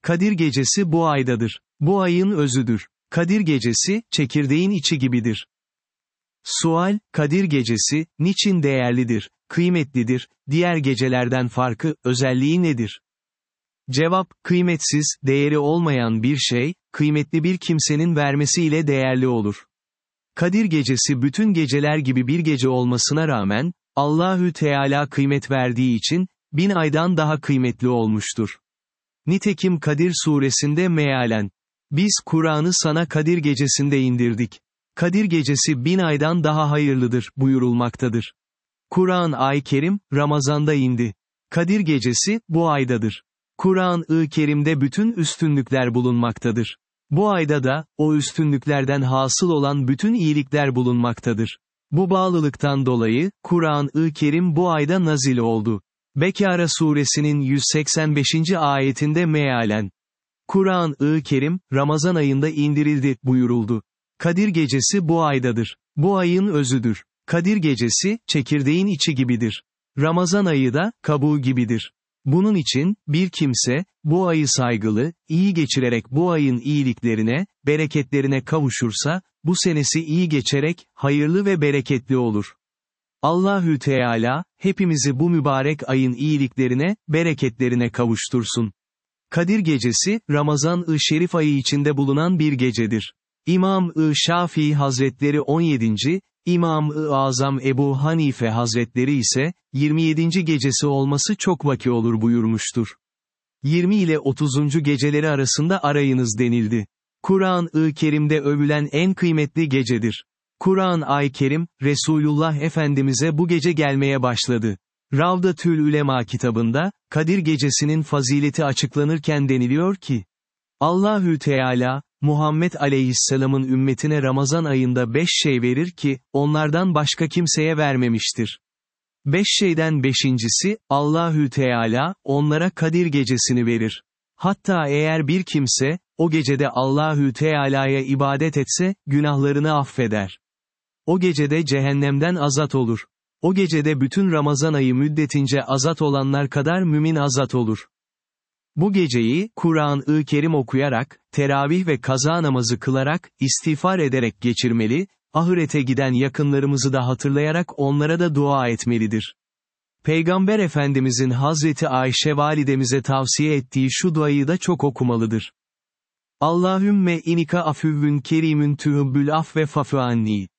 Kadir gecesi bu aydadır. Bu ayın özüdür. Kadir gecesi, çekirdeğin içi gibidir. Sual, Kadir gecesi, niçin değerlidir, kıymetlidir, diğer gecelerden farkı, özelliği nedir? Cevap, kıymetsiz, değeri olmayan bir şey, kıymetli bir kimsenin vermesiyle değerli olur. Kadir gecesi bütün geceler gibi bir gece olmasına rağmen, Allahü Teala kıymet verdiği için, 1000 aydan daha kıymetli olmuştur. Nitekim Kadir suresinde mealen, biz Kur'an'ı sana Kadir gecesinde indirdik. Kadir gecesi 1000 aydan daha hayırlıdır, buyurulmaktadır. Kur'an-ı Kerim, Ramazan'da indi. Kadir gecesi, bu aydadır. Kur'an-ı Kerim'de bütün üstünlükler bulunmaktadır. Bu ayda da, o üstünlüklerden hasıl olan bütün iyilikler bulunmaktadır. Bu bağlılıktan dolayı, Kur'an-ı Kerim bu ayda nazil oldu. Bekara suresinin 185. ayetinde mealen, Kur'an-ı Kerim, Ramazan ayında indirildi, buyuruldu. Kadir gecesi bu aydadır. Bu ayın özüdür. Kadir gecesi, çekirdeğin içi gibidir. Ramazan ayı da, kabuğu gibidir. Bunun için, bir kimse, bu ayı saygılı, iyi geçirerek bu ayın iyiliklerine, bereketlerine kavuşursa, bu senesi iyi geçerek, hayırlı ve bereketli olur. Allahü Teala, hepimizi bu mübarek ayın iyiliklerine, bereketlerine kavuştursun. Kadir gecesi, Ramazan-ı Şerif ayı içinde bulunan bir gecedir. İmam-ı Şafii Hazretleri 17. İmam-ı Azam Ebu Hanife Hazretleri ise, 27. gecesi olması çok vaki olur buyurmuştur. 20 ile 30. geceleri arasında arayınız denildi. Kur'an-ı Kerim'de övülen en kıymetli gecedir. Kur'an-ı Kerim, Resulullah Efendimiz'e bu gece gelmeye başladı. Ravdatül Ülema kitabında, Kadir gecesinin fazileti açıklanırken deniliyor ki, Allahü Teala, Muhammed Aleyhisselam'ın ümmetine Ramazan ayında 5 şey verir ki, onlardan başka kimseye vermemiştir. 5 şeyden beşincisi, Allahü Teala, onlara Kadir gecesini verir. Hatta eğer bir kimse, o gecede Allahü Teala'ya ibadet etse, günahlarını affeder. O gecede cehennemden azat olur. O gecede bütün Ramazan ayı müddetince azat olanlar kadar mümin azat olur. Bu geceyi, Kur'an-ı Kerim okuyarak, teravih ve kaza namazı kılarak, istiğfar ederek geçirmeli, ahirete giden yakınlarımızı da hatırlayarak onlara da dua etmelidir. Peygamber Efendimizin Hazreti Ayşe validemize tavsiye ettiği şu duayı da çok okumalıdır. Allahümme inika afüvvün kerimün tühübbül afve fa'fu anni.